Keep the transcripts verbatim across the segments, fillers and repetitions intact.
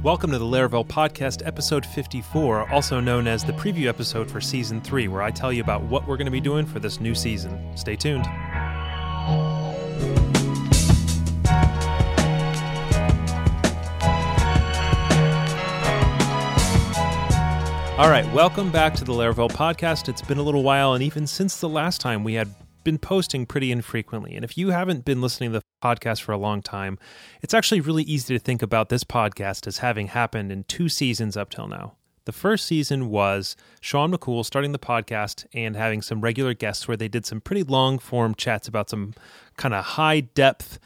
Welcome to the Laravel Podcast, episode fifty-four, also known as the preview episode for season three, where I tell you about what we're going to be doing for this new season. Stay tuned. All right, welcome back to the Laravel Podcast. It's been a little while, and even since the last time, we had been posting pretty infrequently. And if you haven't been listening to the podcast for a long time, it's actually really easy to think about this podcast as having happened in two seasons up till now. The first season was Sean McCool starting the podcast and having some regular guests where they did some pretty long-form chats about some kind of high-depth,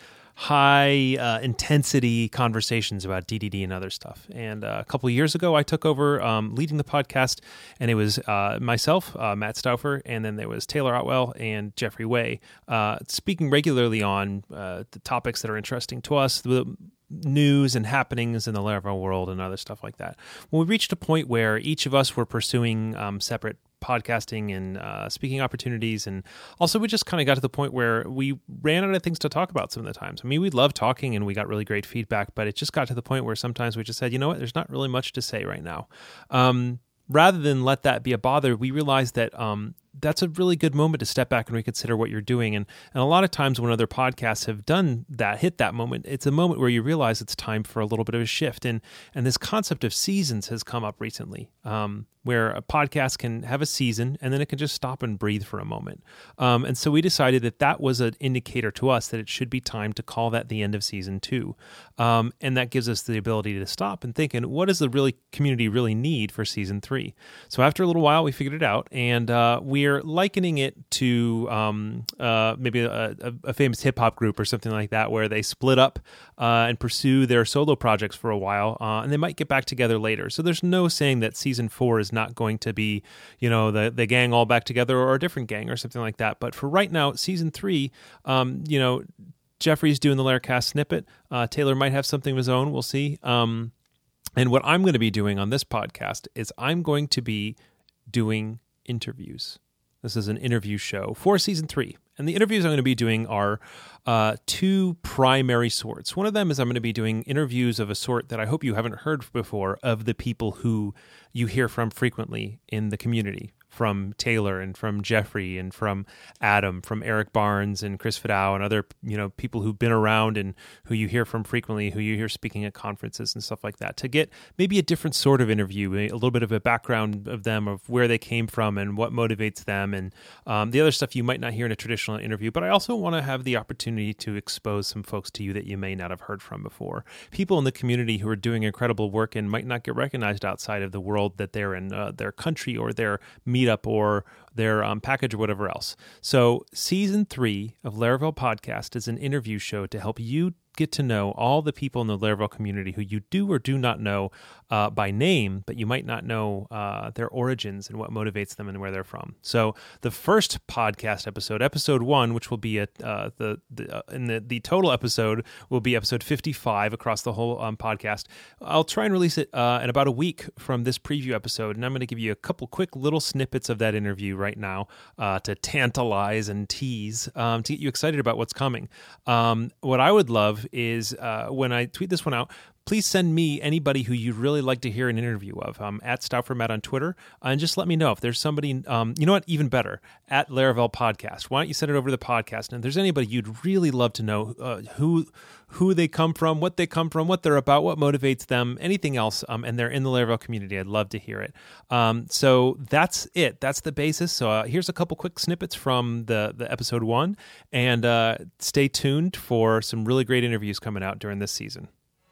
high uh, intensity conversations about D D D and other stuff. And uh, a couple of years ago, I took over um, leading the podcast, and it was uh, myself, uh, Matt Stauffer, and then there was Taylor Otwell and Jeffrey Way, uh, speaking regularly on uh, the topics that are interesting to us, the news and happenings in the Laravel world and other stuff like that. When we reached a point where each of us were pursuing um, separate podcasting and uh, speaking opportunities, and also we just kind of got to the point where we ran out of things to talk about some of the times. I mean, we loved talking and we got really great feedback, but it just got to the point where sometimes we just said, you know what, there's not really much to say right now. Um, rather than let that be a bother, we realized that um, that's a really good moment to step back and reconsider what you're doing. And, and a lot of times when other podcasts have done that, hit that moment, it's a moment where you realize it's time for a little bit of a shift. And, and this concept of seasons has come up recently, um, where a podcast can have a season and then it can just stop and breathe for a moment. Um, and so we decided that that was an indicator to us that it should be time to call that the end of season two. Um, and that gives us the ability to stop and think, and what does the really community really need for season three? So after a little while, we figured it out, and uh, we're likening it to um, uh, maybe a, a, a famous hip-hop group or something like that, where they split up uh, and pursue their solo projects for a while, uh, and they might get back together later. So there's no saying that season four is not going to be, you know, the, the gang all back together or a different gang or something like that. But for right now, season three, um, you know, Jeffrey's doing the Laracast snippet. Uh, Taylor might have something of his own. We'll see. Um, and what I'm going to be doing on this podcast is I'm going to be doing interviews. This is an interview show for season three. And the interviews I'm going to be doing are uh, two primary sorts. One of them is I'm going to be doing interviews of a sort that I hope you haven't heard before, of the people who you hear from frequently in the community, from Taylor and from Jeffrey and from Adam, from Eric Barnes and Chris Fidao and other, you know, people who've been around and who you hear from frequently, who you hear speaking at conferences and stuff like that, to get maybe a different sort of interview, a little bit of a background of them, of where they came from and what motivates them, and um, the other stuff you might not hear in a traditional interview. But I also want to have the opportunity to expose some folks to you that you may not have heard from before. People in the community who are doing incredible work and might not get recognized outside of the world that they're in, uh, their country or their meetup or their um, package or whatever else. So season three of Laravel Podcast is an interview show to help you get to know all the people in the Laravel community who you do or do not know uh, by name, but you might not know uh, their origins and what motivates them and where they're from. So the first podcast episode, episode one, which will be at uh, the, the uh, in the the total episode will be episode fifty-five across the whole um, podcast. I'll try and release it uh, in about a week from this preview episode, and I'm going to give you a couple quick little snippets of that interview right now uh, to tantalize and tease um, to get you excited about what's coming. Um, what I would love is uh, when I tweet this one out, please send me anybody who you'd really like to hear an interview of. Um, at StaufferMatt on Twitter, uh, and just let me know if there's somebody, um, you know what, even better, at Laravel Podcast. Why don't you send it over to the podcast? And if there's anybody you'd really love to know uh, who who they come from, what they come from, what they're about, what motivates them, anything else, um, and they're in the Laravel community, I'd love to hear it. Um, so that's it. That's the basis. So uh, here's a couple quick snippets from the, the episode one, and uh, stay tuned for some really great interviews coming out during this season.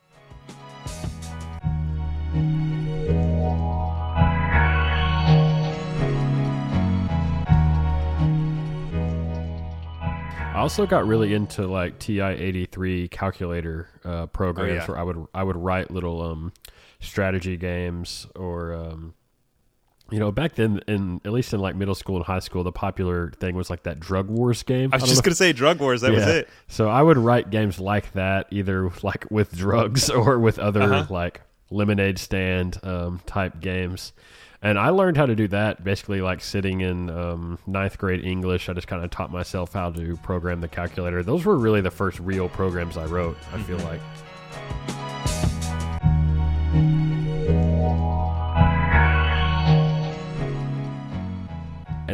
I also got really into like T I eighty-three calculator uh, programs oh, yeah. where I would I would write little um, strategy games, or um, you know, back then, in at least in like middle school and high school, the popular thing was like that Drug Wars game. I was I just going to say Drug Wars. That yeah. was it. So I would write games like that, either like with drugs or with other uh-huh. like lemonade stand um, type games. And I learned how to do that basically like sitting in um, ninth grade English. I just kind of taught myself how to program the calculator. Those were really the first real programs I wrote, I feel like.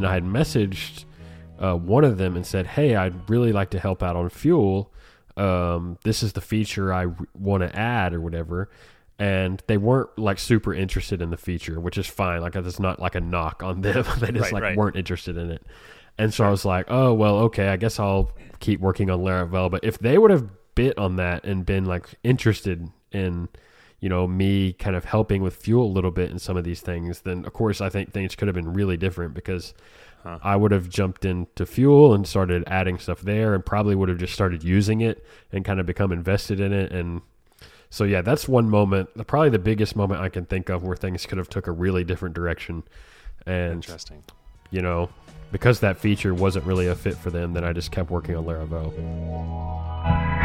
I had messaged uh, one of them and said, hey, I'd really like to help out on Fuel. Um, this is the feature I r- want to add or whatever. And they weren't like super interested in the feature, which is fine. Like it's not like a knock on them. They just right, like right. weren't interested in it. And so I was like, oh, well, okay, I guess I'll keep working on Laravel. But if they would have bit on that and been like interested in, you know, me kind of helping with Fuel a little bit in some of these things, then of course I think things could have been really different, because huh. I would have jumped into Fuel and started adding stuff there, and probably would have just started using it and kind of become invested in it. And so, yeah, that's one moment, probably the biggest moment I can think of where things could have took a really different direction. And, interesting. You know, because that feature wasn't really a fit for them, then I just kept working on Laravel.